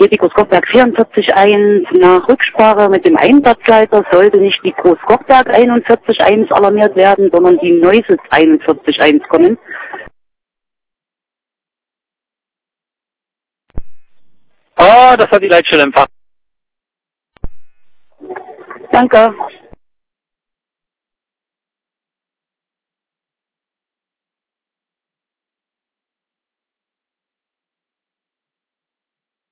geht die Großkochberg 44.1. Nach Rücksprache mit dem Einsatzleiter sollte nicht die Großkochberg 41.1 alarmiert werden, sondern die Neuses 41.1 kommen. Oh, das hat die Leitstelle empfangen. Danke.